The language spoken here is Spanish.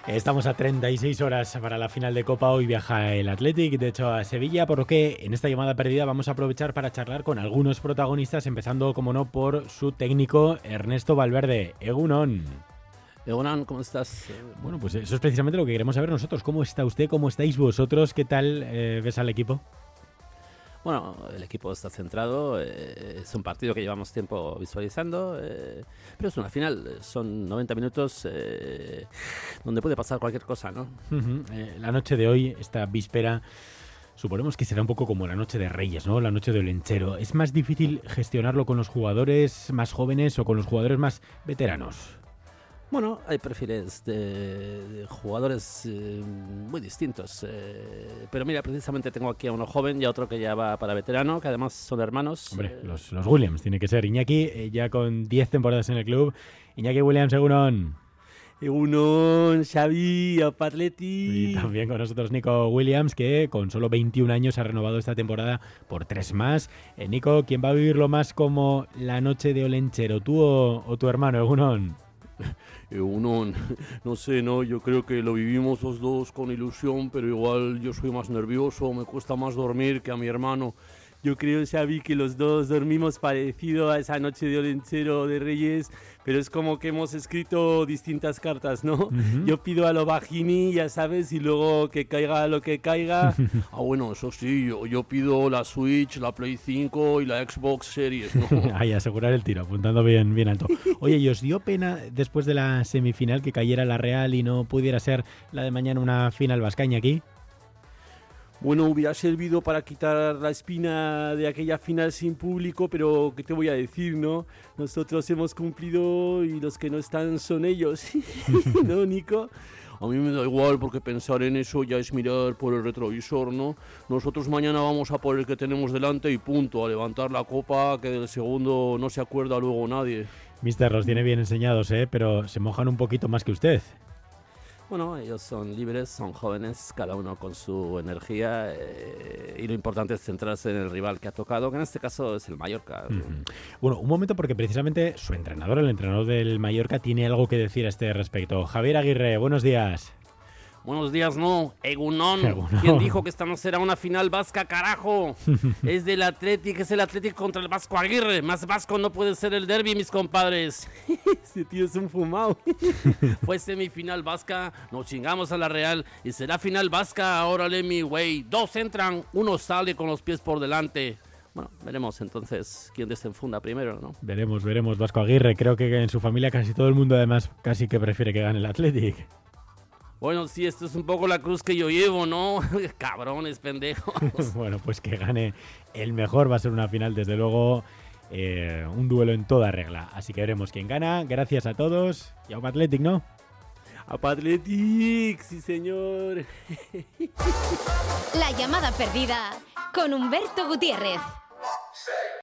Estamos a 36 horas para la final de Copa. Hoy viaja el Athletic, de hecho, a Sevilla, por lo que en esta llamada perdida vamos a aprovechar para charlar con algunos protagonistas, empezando, como no, por su técnico Ernesto Valverde. Egunon. Egunon, ¿cómo estás? Bueno, pues eso es precisamente lo que queremos saber nosotros. ¿Cómo está usted? ¿Cómo estáis vosotros? ¿Qué tal ves al equipo? Bueno, el equipo está centrado, es un partido que llevamos tiempo visualizando, pero es una final, son 90 minutos donde puede pasar cualquier cosa, ¿no? La noche de hoy, esta víspera, suponemos que será un poco como la noche de Reyes, ¿no? La noche de Olenchero. ¿Es más difícil gestionarlo con los jugadores más jóvenes o con los jugadores más veteranos? Bueno, hay perfiles de jugadores muy distintos, pero mira, precisamente tengo aquí a uno joven y a otro que ya va para veterano, que además son hermanos. Hombre, los Williams, tiene que ser. Iñaki, ya con 10 temporadas en el club. Iñaki Williams, egunon. Egunon, Xavi, Atleti. Y también con nosotros Nico Williams, que con solo 21 años ha renovado esta temporada por 3 más. Nico, ¿quién va a vivirlo más como la noche de Olenchero, tú o tu hermano, egunon? No sé, yo creo que lo vivimos los dos con ilusión, pero igual yo soy más nervioso, me cuesta más dormir que a mi hermano. Yo creo, Xavi, que los dos dormimos parecido a esa noche de Olenchero de Reyes, pero es como que hemos escrito distintas cartas, ¿no? Yo pido a lo Bajini, ya sabes, y luego que caiga lo que caiga. Bueno, eso sí, yo pido la Switch, la Play 5 y la Xbox Series, ¿no? Ay, asegurar el tiro, apuntando bien alto. Oye, ¿y os dio pena después de la semifinal que cayera la Real y no pudiera ser la de mañana una final vascaña aquí? Bueno, hubiera servido para quitar la espina de aquella final sin público, pero ¿qué te voy a decir, no? Nosotros hemos cumplido y los que no están son ellos, ¿no, Nico? A mí me da igual porque pensar en eso ya es mirar por el retrovisor, ¿no? Nosotros mañana vamos a por el que tenemos delante y punto, a levantar la copa, que del segundo no se acuerda luego nadie. Mister, los tiene bien enseñados, pero se mojan un poquito más que usted. Bueno, ellos son libres, son jóvenes, cada uno con su energía y lo importante es centrarse en el rival que ha tocado, que en este caso es el Mallorca. Bueno, un momento porque precisamente su entrenador, el entrenador del Mallorca, tiene algo que decir a este respecto. Javier Aguirre, buenos días. Buenos días, no. Egunon. ¿Quién dijo que esta no será una final vasca, carajo? Es del Athletic, es el Athletic contra el Vasco Aguirre. Más vasco no puede ser el derbi, mis compadres. Ese tío es un fumado. Fue semifinal vasca, nos chingamos a la Real y será final vasca. Órale, mi güey. 2 entran, 1 sale con los pies por delante. Bueno, veremos entonces quién desenfunda primero, ¿no? Veremos, Vasco Aguirre. Creo que en su familia casi todo el mundo además casi que prefiere que gane el Athletic. Bueno, sí, esto es un poco la cruz que yo llevo, ¿no? Cabrones, pendejos. Bueno, pues que gane el mejor. Va a ser una final, desde luego, un duelo en toda regla. Así que veremos quién gana. Gracias a todos. Y a un Athletic, ¿no? ¡A Athletic! ¡Sí, señor! La llamada perdida con Humberto Gutiérrez. 6.